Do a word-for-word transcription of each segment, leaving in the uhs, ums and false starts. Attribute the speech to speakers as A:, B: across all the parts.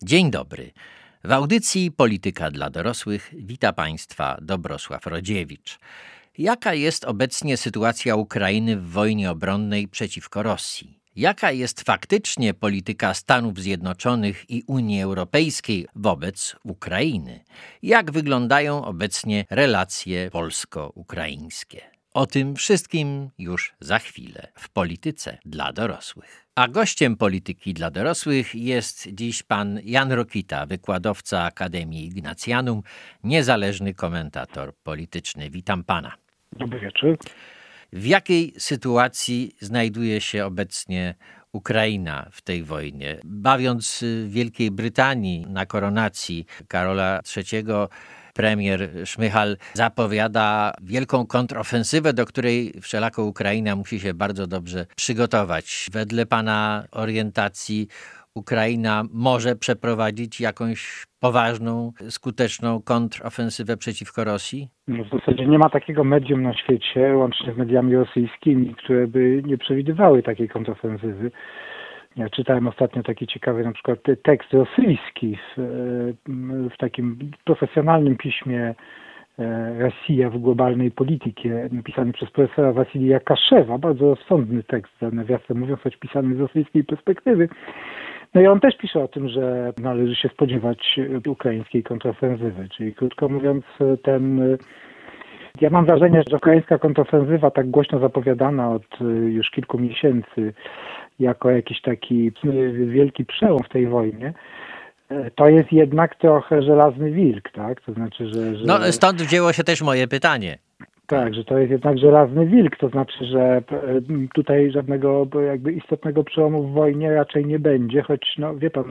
A: Dzień dobry. W audycji Polityka dla dorosłych wita Państwa Dobrosław Rodziewicz. Jaka jest obecnie sytuacja Ukrainy w wojnie obronnej przeciwko Rosji? Jaka jest faktycznie polityka Stanów Zjednoczonych i Unii Europejskiej wobec Ukrainy? Jak wyglądają obecnie relacje polsko-ukraińskie? O tym wszystkim już za chwilę w Polityce dla dorosłych. A gościem Polityki dla dorosłych jest dziś pan Jan Rokita, wykładowca Akademii Ignatianum, niezależny komentator polityczny. Witam pana.
B: Dobry wieczór.
A: W jakiej sytuacji znajduje się obecnie Ukraina w tej wojnie? Bawiąc w Wielkiej Brytanii na koronacji Karola trzeciego, premier Szmychal zapowiada wielką kontrofensywę, do której wszelako Ukraina musi się bardzo dobrze przygotować. Wedle pana orientacji Ukraina może przeprowadzić jakąś poważną, skuteczną kontrofensywę przeciwko Rosji?
B: No w zasadzie nie ma takiego medium na świecie, łącznie z mediami rosyjskimi, które by nie przewidywały takiej kontrofensywy. Ja czytałem ostatnio taki ciekawy na przykład tekst rosyjski w, w takim profesjonalnym piśmie Rosja w globalnej polityce, napisany przez profesora Wasilija Kaszewa, bardzo rozsądny tekst, nawiasem mówiąc, choć pisany z rosyjskiej perspektywy. No i on też pisze o tym, że należy się spodziewać ukraińskiej kontrofensywy, czyli krótko mówiąc ten... Ja mam wrażenie, że ukraińska kontrofensywa, tak głośno zapowiadana od już kilku miesięcy, jako jakiś taki wielki przełom w tej wojnie, to jest jednak trochę żelazny wilk, tak? To znaczy, że... że...
A: No stąd wzięło się też moje pytanie.
B: Tak, że to jest jednak żelazny wilk, to znaczy, że tutaj żadnego jakby istotnego przełomu w wojnie raczej nie będzie, choć no wie pan,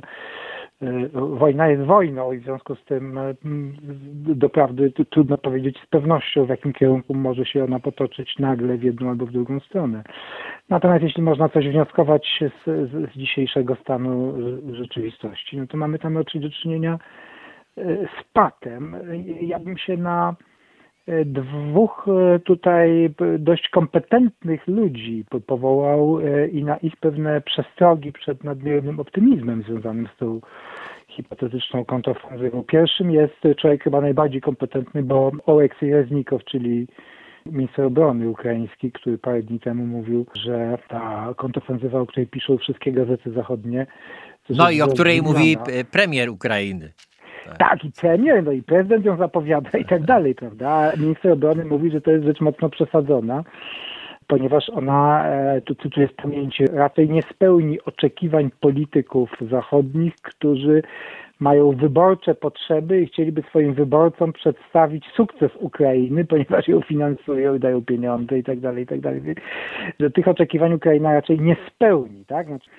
B: wojna jest wojną i w związku z tym doprawdy trudno powiedzieć z pewnością, w jakim kierunku może się ona potoczyć nagle w jedną albo w drugą stronę. Natomiast jeśli można coś wnioskować z, z, z dzisiejszego stanu rzeczywistości, no to mamy tam raczej do czynienia z patem. Ja bym się na dwóch tutaj dość kompetentnych ludzi powołał i na ich pewne przestrogi przed nadmiernym optymizmem związanym z tą hipotetyczną kontrofensywą. Pierwszym jest człowiek chyba najbardziej kompetentny, bo Oleksij Reznikow, czyli minister obrony ukraiński, który parę dni temu mówił, że ta kontrofensywa, o której piszą wszystkie gazety zachodnie...
A: No i o której mówi premier Ukrainy.
B: Tak, i premier, no i prezydent ją zapowiada i tak dalej, prawda? A minister obrony mówi, że to jest rzecz mocno przesadzona, ponieważ ona, tu cytuję z pamięci, raczej nie spełni oczekiwań polityków zachodnich, którzy mają wyborcze potrzeby i chcieliby swoim wyborcom przedstawić sukces Ukrainy, ponieważ ją finansują i dają pieniądze i tak dalej, i tak dalej. Że tych oczekiwań Ukraina raczej nie spełni, tak? Znaczy,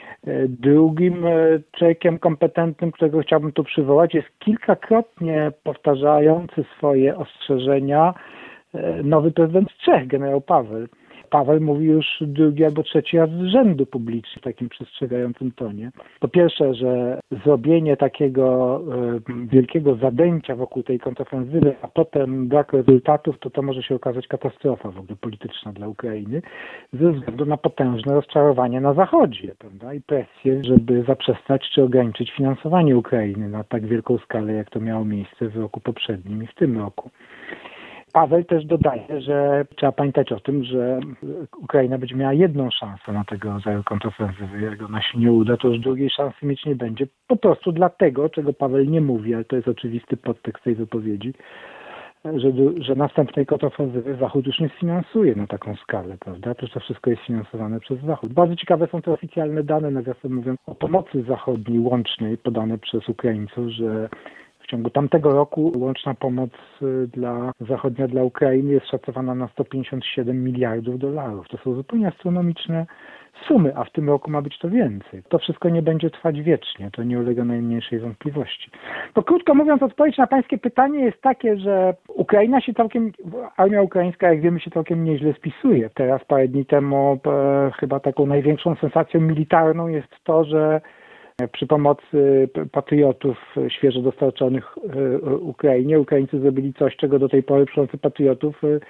B: drugim człowiekiem kompetentnym, którego chciałbym tu przywołać, jest kilkakrotnie powtarzający swoje ostrzeżenia nowy prezydent Czech, generał Paweł. Paweł mówi już drugi albo trzeci raz z rzędu publicznie w takim przestrzegającym tonie. Po pierwsze, że zrobienie takiego y, wielkiego zadęcia wokół tej kontrofensywy, a potem brak rezultatów, to to może się okazać katastrofa w ogóle polityczna dla Ukrainy, ze względu na potężne rozczarowanie na Zachodzie, prawda? I presję, żeby zaprzestać czy ograniczyć finansowanie Ukrainy na tak wielką skalę, jak to miało miejsce w roku poprzednim i w tym roku. Paweł też dodaje, że trzeba pamiętać o tym, że Ukraina będzie miała jedną szansę na tego rodzaju kontrofensywy. Jak ona się nie uda, to już drugiej szansy mieć nie będzie. Po prostu dlatego, czego Paweł nie mówi, ale to jest oczywisty podtekst tej wypowiedzi, że, że następnej kontrofensywy Zachód już nie sfinansuje na taką skalę, prawda? Przecież to wszystko jest finansowane przez Zachód. Bardzo ciekawe są te oficjalne dane, nawiasem mówiąc, o pomocy zachodniej łącznej podane przez Ukraińców, że w ciągu tamtego roku łączna pomoc dla zachodnia dla Ukrainy jest szacowana na sto pięćdziesiąt siedem miliardów dolarów. To są zupełnie astronomiczne sumy, a w tym roku ma być to więcej. To wszystko nie będzie trwać wiecznie, to nie ulega najmniejszej wątpliwości. To krótko mówiąc, odpowiedź na pańskie pytanie jest takie, że Ukraina się całkiem, armia ukraińska, jak wiemy, się całkiem nieźle spisuje. Teraz parę dni temu e, chyba taką największą sensacją militarną jest to, że przy pomocy patriotów świeżo dostarczonych Ukrainie Ukraińcy zrobili coś, czego do tej pory przy pomocy patriotów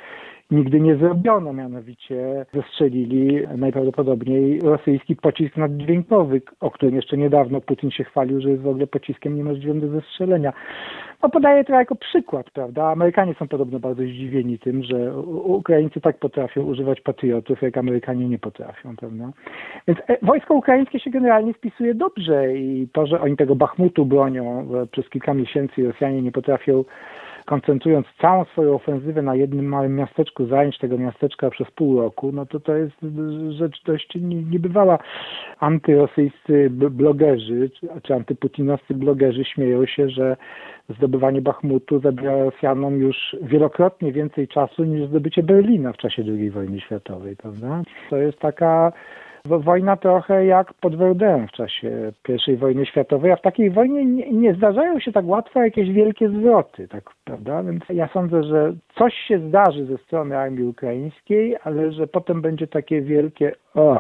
B: nigdy nie zrobiono, mianowicie zestrzelili najprawdopodobniej rosyjski pocisk naddźwiękowy, o którym jeszcze niedawno Putin się chwalił, że jest w ogóle pociskiem niemożliwym do zestrzelenia. No podaję to jako przykład, prawda? Amerykanie są podobno bardzo zdziwieni tym, że Ukraińcy tak potrafią używać patriotów, jak Amerykanie nie potrafią, prawda? Więc wojsko ukraińskie się generalnie wpisuje dobrze i to, że oni tego Bachmutu bronią przez kilka miesięcy i Rosjanie nie potrafią, koncentrując całą swoją ofensywę na jednym małym miasteczku, zająć tego miasteczka przez pół roku, no to to jest rzecz dość niebywała. Antyrosyjscy blogerzy, czy antyputinowscy blogerzy śmieją się, że zdobywanie Bachmutu zabiera Rosjanom już wielokrotnie więcej czasu niż zdobycie Berlina w czasie drugiej wojny światowej, prawda? To jest taka wojna trochę jak pod Verdun w czasie pierwszej wojny światowej, a w takiej wojnie nie, nie zdarzają się tak łatwo jakieś wielkie zwroty, tak, prawda? Więc ja sądzę, że coś się zdarzy ze strony armii ukraińskiej, ale że potem będzie takie wielkie o,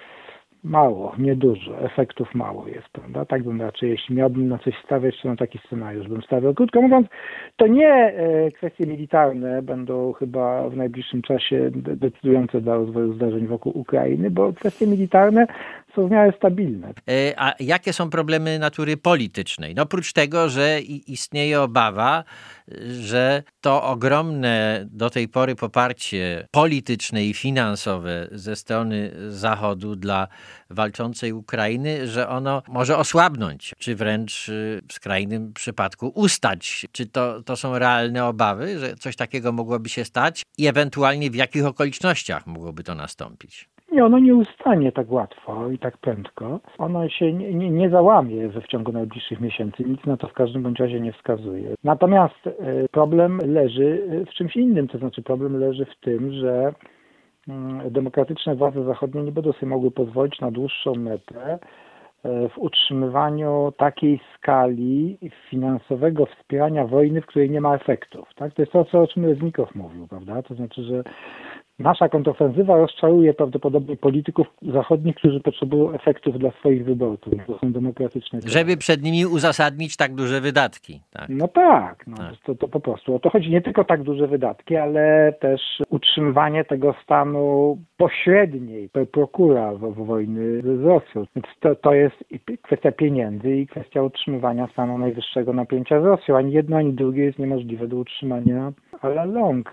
B: mało, niedużo, efektów mało jest, prawda? Tak bym raczej, jeśli miałbym na coś stawiać, to na taki scenariusz bym stawiał. Krótko mówiąc, to nie e, kwestie militarne będą chyba w najbliższym czasie decydujące dla rozwoju zdarzeń wokół Ukrainy, bo kwestie militarne są w miarę stabilne.
A: A jakie są problemy natury politycznej? No oprócz tego, że istnieje obawa, że to ogromne do tej pory poparcie polityczne i finansowe ze strony Zachodu dla walczącej Ukrainy, że ono może osłabnąć, czy wręcz w skrajnym przypadku ustać. Czy to, to są realne obawy, że coś takiego mogłoby się stać i ewentualnie w jakich okolicznościach mogłoby to nastąpić?
B: Nie, ono nie ustanie tak łatwo i tak prędko. Ono się nie, nie, nie załamie w ciągu najbliższych miesięcy. Nic na to w każdym bądź razie nie wskazuje. Natomiast y, problem leży w czymś innym. To znaczy problem leży w tym, że y, demokratyczne władze zachodnie nie będą sobie mogły pozwolić na dłuższą metę y, w utrzymywaniu takiej skali finansowego wspierania wojny, w której nie ma efektów. Tak? To jest to, co, o czym Reznikow mówił, prawda? To znaczy, że nasza kontrofensywa rozczaruje prawdopodobnie polityków zachodnich, którzy potrzebują efektów dla swoich wyborców. To są demokratyczne kraje.
A: Żeby przed nimi uzasadnić tak duże wydatki. Tak.
B: No tak, no,
A: tak.
B: To, to po prostu. O to chodzi nie tylko tak duże wydatki, ale też utrzymywanie tego stanu pośredniej, per procura wojny z Rosją. Więc to, to jest kwestia pieniędzy i kwestia utrzymywania stanu najwyższego napięcia z Rosją. Ani jedno, ani drugie jest niemożliwe do utrzymania a la longue.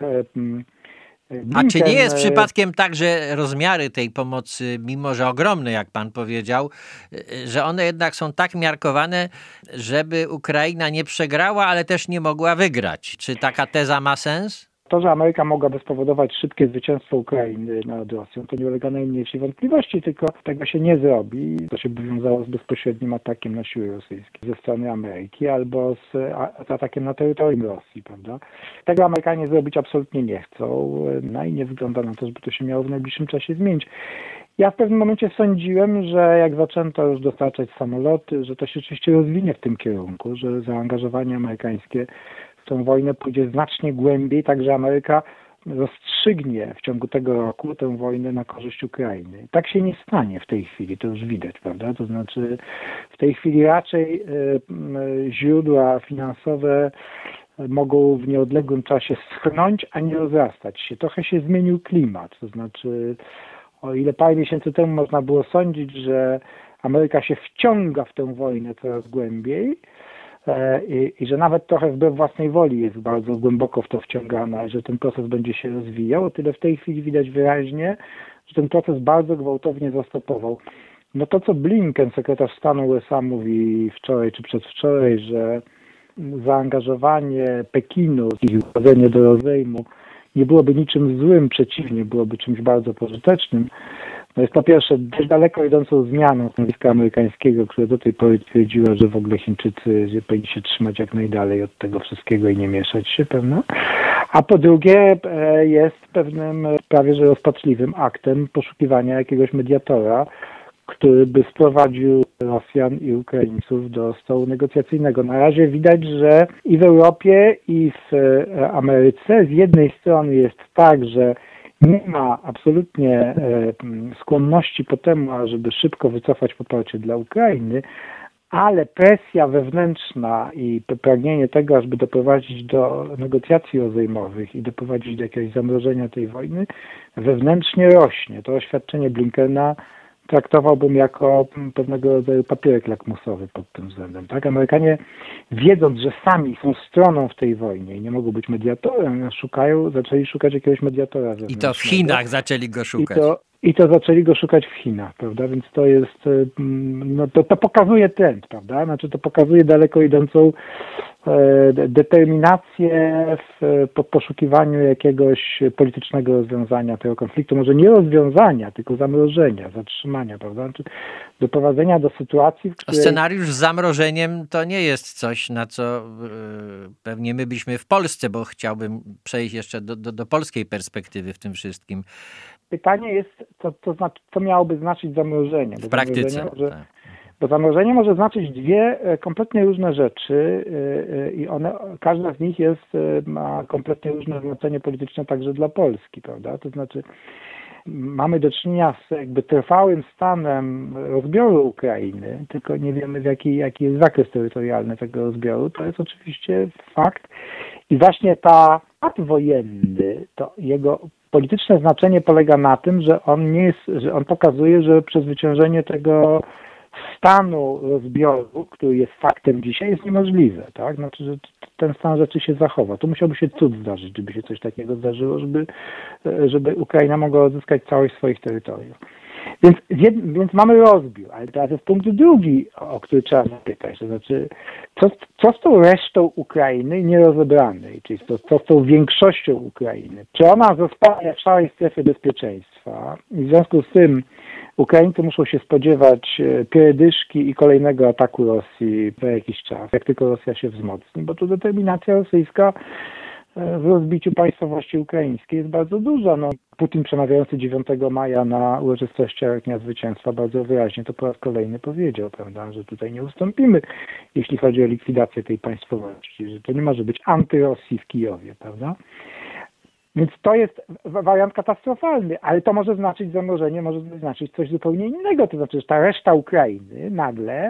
A: A czy nie jest przypadkiem tak, że rozmiary tej pomocy, mimo że ogromne, jak pan powiedział, że one jednak są tak miarkowane, żeby Ukraina nie przegrała, ale też nie mogła wygrać? Czy taka teza ma sens?
B: To, że Ameryka mogłaby spowodować szybkie zwycięstwo Ukrainy nad Rosją, to nie ulega najmniejszej wątpliwości, tylko tego się nie zrobi. To się by wiązało z bezpośrednim atakiem na siły rosyjskie ze strony Ameryki albo z, a, z atakiem na terytorium Rosji, prawda? Tego Amerykanie zrobić absolutnie nie chcą, no i nie wygląda na to, żeby to się miało w najbliższym czasie zmienić. Ja w pewnym momencie sądziłem, że jak zaczęto już dostarczać samoloty, że to się oczywiście rozwinie w tym kierunku, że zaangażowanie amerykańskie w tę wojnę pójdzie znacznie głębiej, tak że Ameryka rozstrzygnie w ciągu tego roku tę wojnę na korzyść Ukrainy. Tak się nie stanie w tej chwili, to już widać, prawda? To znaczy w tej chwili raczej y, źródła finansowe mogą w nieodległym czasie schnąć, a nie rozrastać się. Trochę się zmienił klimat, to znaczy o ile parę miesięcy temu można było sądzić, że Ameryka się wciąga w tę wojnę coraz głębiej, I, i że nawet trochę wbrew własnej woli jest bardzo głęboko w to wciągana, że ten proces będzie się rozwijał, o tyle w tej chwili widać wyraźnie, że ten proces bardzo gwałtownie zastopował. No to, co Blinken, sekretarz stanu U S A, mówi wczoraj czy przedwczoraj, że zaangażowanie Pekinu i wprowadzenie do rozejmu nie byłoby niczym złym, przeciwnie, byłoby czymś bardzo pożytecznym. No jest po pierwsze dość daleko idącą zmianą stanowiska amerykańskiego, które do tej pory twierdziło, że w ogóle Chińczycy powinni się trzymać jak najdalej od tego wszystkiego i nie mieszać się, pewno. A po drugie jest pewnym prawie że rozpaczliwym aktem poszukiwania jakiegoś mediatora, który by sprowadził Rosjan i Ukraińców do stołu negocjacyjnego. Na razie widać, że i w Europie, i w Ameryce z jednej strony jest tak, że nie ma absolutnie e, skłonności po temu, ażeby szybko wycofać poparcie dla Ukrainy, ale presja wewnętrzna i pragnienie tego, ażeby doprowadzić do negocjacji rozejmowych i doprowadzić do jakiegoś zamrożenia tej wojny, wewnętrznie rośnie. To oświadczenie Blinkena traktowałbym jako pewnego rodzaju papierek lakmusowy pod tym względem. Tak? Amerykanie, wiedząc, że sami są stroną w tej wojnie i nie mogą być mediatorem, szukają, zaczęli szukać jakiegoś mediatora zewnętrznego.
A: I to w Chinach zaczęli go szukać.
B: I to, i to zaczęli go szukać w Chinach, prawda? Więc to jest, no to, to pokazuje trend, prawda? Znaczy to pokazuje daleko idącą e, determinację w po, poszukiwaniu jakiegoś politycznego rozwiązania tego konfliktu. Może nie rozwiązania, tylko zamrożenia, zatrzymania, prawda? Znaczy doprowadzenia do sytuacji, w której...
A: Scenariusz z zamrożeniem to nie jest coś, na co yy, pewnie my byśmy w Polsce, bo chciałbym przejść jeszcze do, do, do polskiej perspektywy w tym wszystkim.
B: Pytanie jest, co, co, znaczy, co miałoby znaczyć zamrożenie.
A: W praktyce.
B: Może,
A: tak.
B: Bo zamrożenie może znaczyć dwie kompletnie różne rzeczy i one, każda z nich jest, ma kompletnie różne znaczenie polityczne także dla Polski, prawda? To znaczy mamy do czynienia z jakby trwałym stanem rozbioru Ukrainy, tylko nie wiemy w jaki, jaki jest zakres terytorialny tego rozbioru. To jest oczywiście fakt i właśnie ta akt wojenny, to jego polityczne znaczenie polega na tym, że on nie jest, że on pokazuje, że przezwyciężenie tego stanu rozbioru, który jest faktem dzisiaj, jest niemożliwe, tak? Znaczy, że ten stan rzeczy się zachowa. Tu musiałby się cud zdarzyć, gdyby się coś takiego zdarzyło, żeby, żeby Ukraina mogła odzyskać całość swoich terytoriów. Więc, więc mamy rozbiór, ale teraz jest punkt drugi, o który trzeba zapytać, to znaczy, co, co z tą resztą Ukrainy nierozebranej, czyli co, co z tą większością Ukrainy? Czy ona zostaje w całej strefie bezpieczeństwa i w związku z tym Ukraińcy muszą się spodziewać pierdyszki i kolejnego ataku Rosji za jakiś czas, jak tylko Rosja się wzmocni, bo tu determinacja rosyjska w rozbiciu państwowości ukraińskiej jest bardzo duża. No, Putin przemawiający dziewiątego maja na uroczystościach Dnia Zwycięstwa bardzo wyraźnie to po raz kolejny powiedział, prawda, że tutaj nie ustąpimy, jeśli chodzi o likwidację tej państwowości, że to nie może być antyrosji w Kijowie, prawda. Więc to jest wariant katastrofalny, ale to może znaczyć zamrożenie, może znaczyć coś zupełnie innego, to znaczy, że ta reszta Ukrainy nagle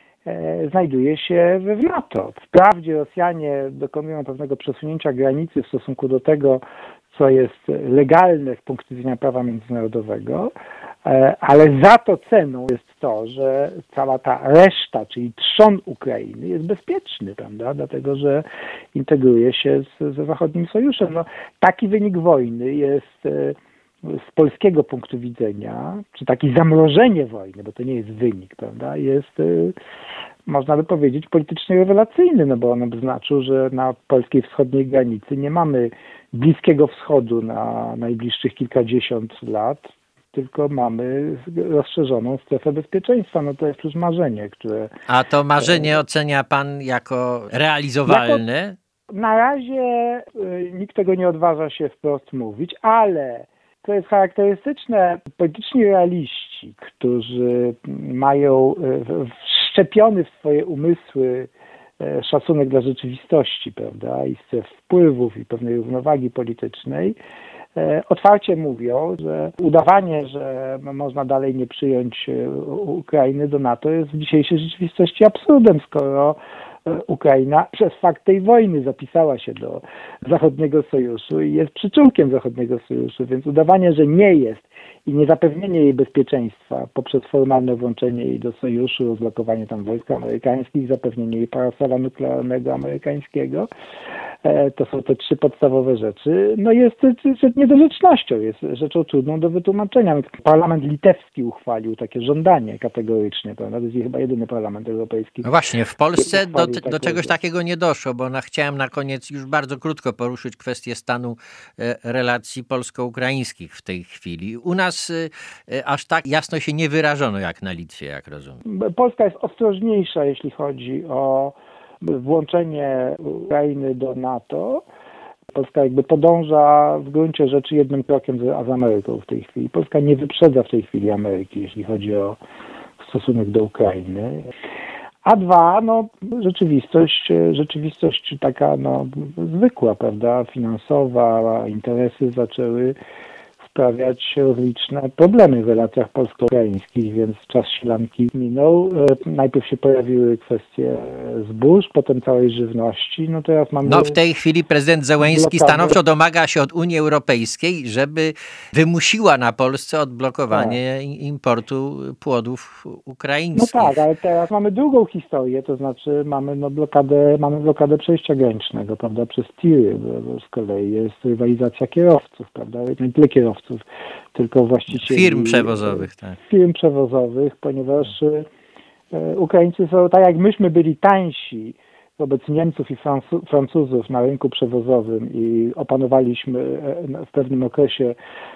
B: e, znajduje się w NATO. Wprawdzie Rosjanie dokonują pewnego przesunięcia granicy w stosunku do tego, co jest legalne z punktu widzenia prawa międzynarodowego, e, ale za to ceną jest to, że cała ta reszta, czyli trzon Ukrainy jest bezpieczny, prawda? Dlatego, że integruje się z, ze zachodnim sojuszem. No, taki wynik wojny jest e, z polskiego punktu widzenia, czy takie zamrożenie wojny, bo to nie jest wynik, prawda? Jest, e, można by powiedzieć, politycznie rewelacyjny, no bo on by znaczył, że na polskiej wschodniej granicy nie mamy Bliskiego Wschodu na najbliższych kilkadziesiąt lat, tylko mamy rozszerzoną strefę bezpieczeństwa. No to jest już marzenie, które...
A: A to marzenie ocenia pan jako realizowalne?
B: Jako, na razie y, nikt tego nie odważa się wprost mówić, ale to jest charakterystyczne. Polityczni realiści, którzy mają y, wszczepiony w swoje umysły y, szacunek dla rzeczywistości, prawda, i stref wpływów i pewnej równowagi politycznej, otwarcie mówią, że udawanie, że można dalej nie przyjąć Ukrainy do NATO jest w dzisiejszej rzeczywistości absurdem, skoro Ukraina przez fakt tej wojny zapisała się do Zachodniego Sojuszu i jest przyczółkiem Zachodniego Sojuszu, więc udawanie, że nie jest i niezapewnienie jej bezpieczeństwa poprzez formalne włączenie jej do sojuszu, rozlokowanie tam wojsk amerykańskich, zapewnienie jej parasola nuklearnego amerykańskiego, to są te trzy podstawowe rzeczy, no jest niedorzecznością, jest rzeczą trudną do wytłumaczenia. Parlament litewski uchwalił takie żądanie kategorycznie, prawda? To jest chyba jedyny parlament europejski.
A: No właśnie, w Polsce do, do czegoś takiego nie doszło, bo na, chciałem na koniec już bardzo krótko poruszyć kwestię stanu e, relacji polsko-ukraińskich w tej chwili. U nas e, aż tak jasno się nie wyrażono jak na Litwie, jak rozumiem.
B: Polska jest ostrożniejsza, jeśli chodzi o włączenie Ukrainy do NATO. Polska jakby podąża w gruncie rzeczy jednym krokiem z, z Ameryką w tej chwili. Polska nie wyprzedza w tej chwili Ameryki, jeśli chodzi o stosunek do Ukrainy. A dwa, no rzeczywistość, rzeczywistość taka no, zwykła, prawda, finansowa, interesy zaczęły sprawiać rozliczne problemy w relacjach polsko-ukraińskich, więc czas silanki minął. Najpierw się pojawiły kwestie zbóż, potem całej żywności. No teraz mamy...
A: No w tej chwili prezydent Zełenski
B: blokady.
A: stanowczo domaga się od Unii Europejskiej, żeby wymusiła na Polsce odblokowanie tak. importu płodów ukraińskich.
B: No tak, ale teraz mamy drugą historię, to znaczy mamy no blokadę, mamy blokadę przejścia granicznego, prawda, przez tiry, bo z kolei jest rywalizacja kierowców, prawda, nie tyle kierowców, tylko właścicieli...
A: Firm przewozowych, tak.
B: Firm przewozowych, ponieważ e, Ukraińcy są, tak jak myśmy byli tańsi wobec Niemców i Francu- Francuzów na rynku przewozowym i opanowaliśmy e, w pewnym okresie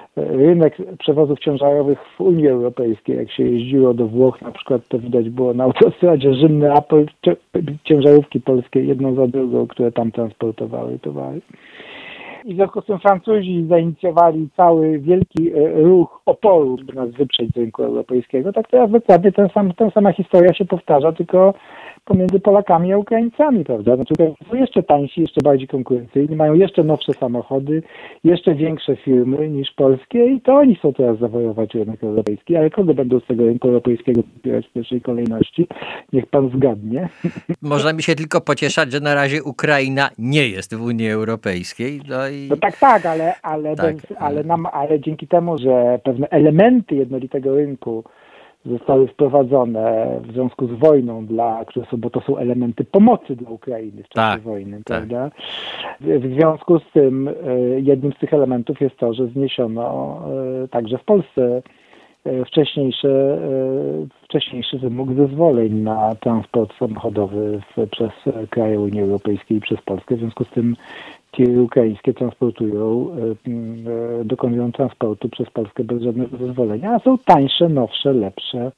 B: rynek przewozów ciężarowych w Unii Europejskiej. Jak się jeździło do Włoch, na przykład to widać było na autostradzie Rzym-Neapol, ciężarówki polskie jedną za drugą, które tam transportowały towary. I w związku z tym Francuzi zainicjowali cały wielki ruch oporu, żeby nas wyprzeć z rynku europejskiego. Tak teraz dokładnie ten sam, ta sama historia się powtarza, tylko pomiędzy Polakami a Ukraińcami, prawda? Znaczy Ukraińcy są jeszcze tańsi, jeszcze bardziej konkurencyjni, mają jeszcze nowsze samochody, jeszcze większe firmy niż polskie i to oni chcą teraz zawojować rynek europejski, ale kogo będą z tego rynku europejskiego popierać w pierwszej kolejności? Niech pan zgadnie.
A: Można mi się tylko pocieszać, że na razie Ukraina nie jest w Unii Europejskiej. No, i...
B: no tak, tak, ale, ale, tak, bez, ale, nam, ale dzięki temu, że pewne elementy jednolitego rynku zostały wprowadzone w związku z wojną, dla, które są, bo to są elementy pomocy dla Ukrainy w czasie
A: tak,
B: wojny,
A: tak.
B: prawda? W związku z tym jednym z tych elementów jest to, że zniesiono także w Polsce wcześniejszy, wcześniejszy wymóg zezwoleń na transport samochodowy w, przez kraje Unii Europejskiej i przez Polskę. W związku z tym tiry ukraińskie transportują, dokonują transportu przez Polskę bez żadnego zezwolenia, a są tańsze, nowsze, lepsze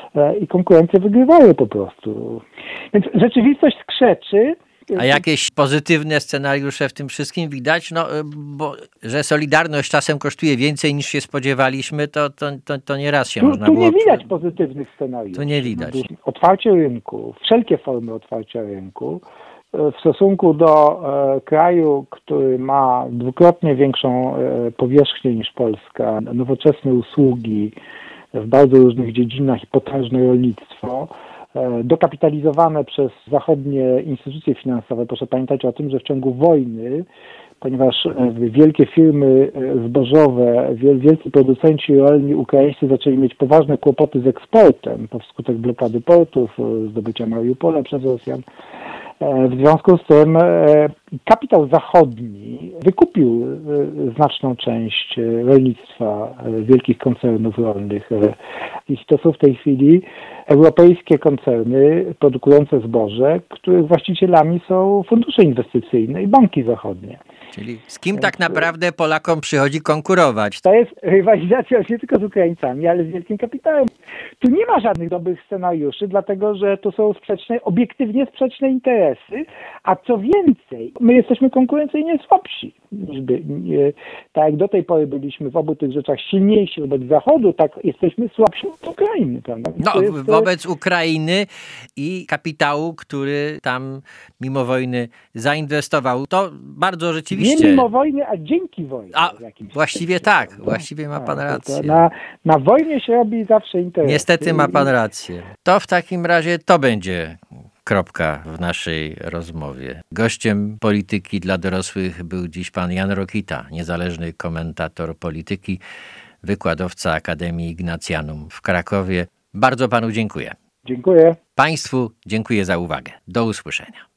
B: i konkurencje wygrywały po prostu. Więc rzeczywistość skrzeczy.
A: A jakieś pozytywne scenariusze w tym wszystkim widać? No, bo że Solidarność czasem kosztuje więcej niż się spodziewaliśmy, to, to, to, to nie raz się
B: tu,
A: można
B: tu
A: było...
B: Tu nie widać pozytywnych scenariuszy.
A: Tu nie widać.
B: Otwarcie rynku, wszelkie formy otwarcia rynku w stosunku do e, kraju, który ma dwukrotnie większą e, powierzchnię niż Polska, nowoczesne usługi w bardzo różnych dziedzinach i potężne rolnictwo, dokapitalizowane przez zachodnie instytucje finansowe. Proszę pamiętać o tym, że w ciągu wojny, ponieważ wielkie firmy zbożowe, wielcy producenci rolni ukraińscy zaczęli mieć poważne kłopoty z eksportem po wskutek blokady portów, zdobycia Mariupola przez Rosjan. W związku z tym kapitał zachodni wykupił znaczną część rolnictwa wielkich koncernów rolnych. I to są w tej chwili europejskie koncerny produkujące zboże, których właścicielami są fundusze inwestycyjne i banki zachodnie.
A: Czyli z kim tak naprawdę Polakom przychodzi konkurować?
B: To jest rywalizacja nie tylko z Ukraińcami, ale z wielkim kapitałem. Tu nie ma żadnych dobrych scenariuszy, dlatego że to są sprzeczne, obiektywnie sprzeczne interesy, a co więcej, my jesteśmy konkurencyjnie słabsi. Niż by, nie, tak jak do tej pory byliśmy w obu tych rzeczach silniejsi wobec Zachodu, tak jesteśmy słabsi od Ukrainy. Prawda?
A: No,
B: jest,
A: wobec Ukrainy i kapitału, który tam mimo wojny zainwestował. To bardzo rzeczywiście...
B: Nie mimo wojny, a dzięki wojnie.
A: A właściwie sensie, tak, prawda? Właściwie ma pan rację.
B: Na, na wojnie się robi zawsze interes.
A: Niestety ma pan rację. To w takim razie to będzie kropka w naszej rozmowie. Gościem Polityki dla dorosłych był dziś pan Jan Rokita, niezależny komentator polityki, wykładowca Akademii Ignatianum w Krakowie. Bardzo panu dziękuję.
B: Dziękuję.
A: Państwu dziękuję za uwagę. Do usłyszenia.